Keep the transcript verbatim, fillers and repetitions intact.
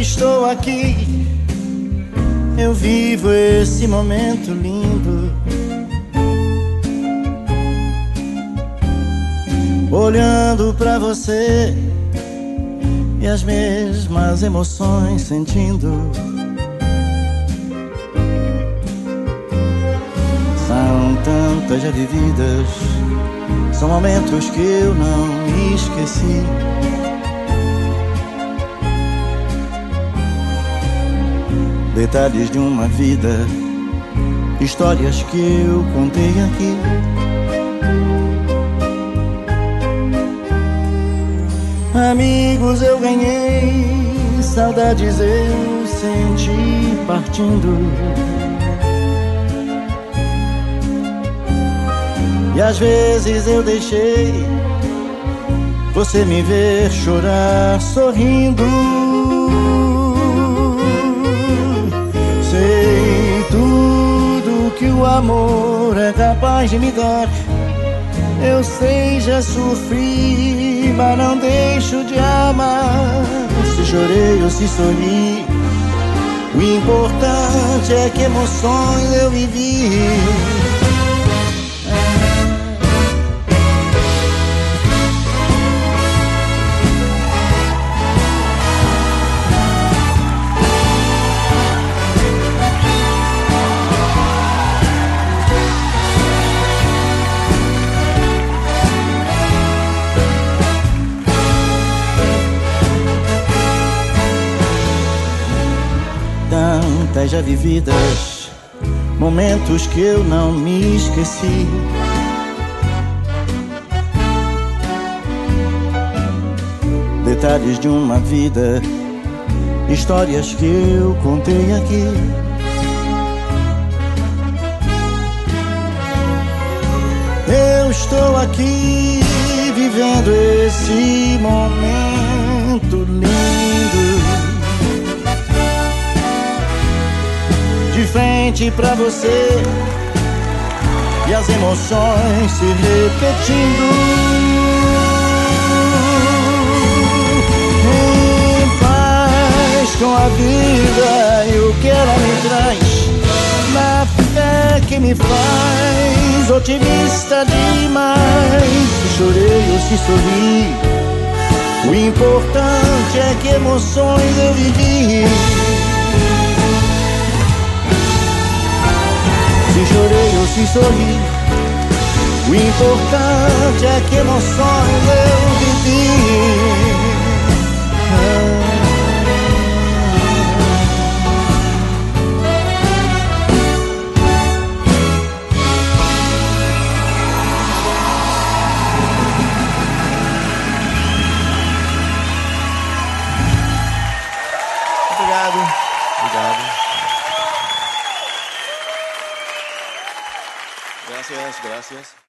estou aqui, eu vivo esse momento lindo, olhando pra você e as mesmas emoções sentindo. São tantas já vividas, são momentos que eu não esqueci. Detalhes de uma vida, histórias que eu contei aqui. Amigos eu ganhei, saudades eu senti partindo. E às vezes eu deixei você me ver chorar sorrindo. Sei tudo que o amor é capaz de me dar. Eu sei, já sofri, mas não deixo de amar. Se chorei ou se sorri, o importante é que emoções eu vivi. Tantas já vividas, momentos que eu não me esqueci. Detalhes de uma vida, histórias que eu contei aqui. Eu estou aqui vivendo esse momento lindo, de frente pra você e as emoções se repetindo. Em paz com a vida e o que ela me traz, na fé que me faz otimista demais. Se chorei ou se sorri, o importante é que emoções eu vivi. Se chorei ou se sorri, o importante é que emoções eu vivi. Obrigado. Obrigado. Gracias, gracias.